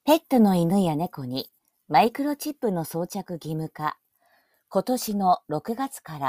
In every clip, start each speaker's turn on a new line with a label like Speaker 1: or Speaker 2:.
Speaker 1: ペットの犬や猫にマイクロチップの装着義務化、今年の6月から、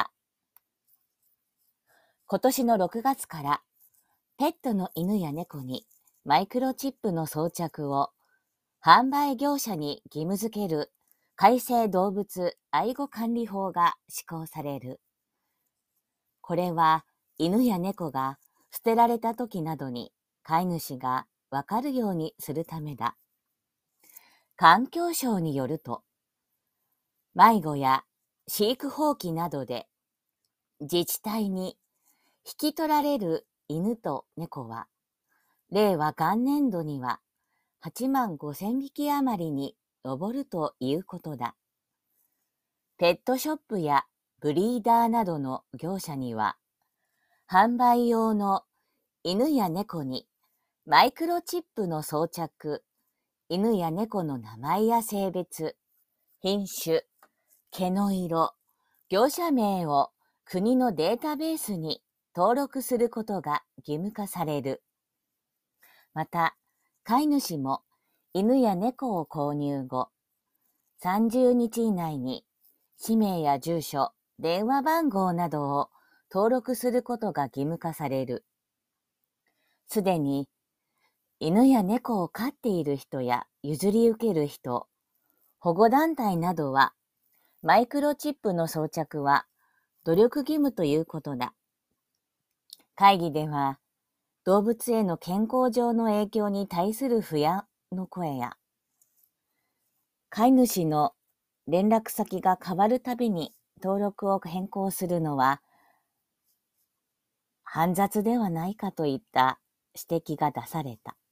Speaker 1: ペットの犬や猫にマイクロチップの装着を販売業者に義務付ける改正動物愛護管理法が施行される。これは犬や猫が捨てられた時などに飼い主がわかるようにするためだ。環境省によると、迷子や飼育放棄などで自治体に引き取られる犬と猫は、令和元年度には8万5,000匹余りに上るということだ。ペットショップやブリーダーなどの業者には、販売用の犬や猫にマイクロチップの装着、犬や猫の名前や性別、品種、毛の色、業者名を国のデータベースに登録することが義務化される。また、飼い主も犬や猫を購入後、30日以内に氏名や住所、電話番号などを登録することが義務化される。すでに犬や猫を飼っている人や譲り受ける人、保護団体などは、マイクロチップの装着は努力義務ということだ。会議では、動物への健康上の影響に対する不安の声や、飼い主の連絡先が変わるたびに登録を変更するのは煩雑ではないかといった指摘が出された。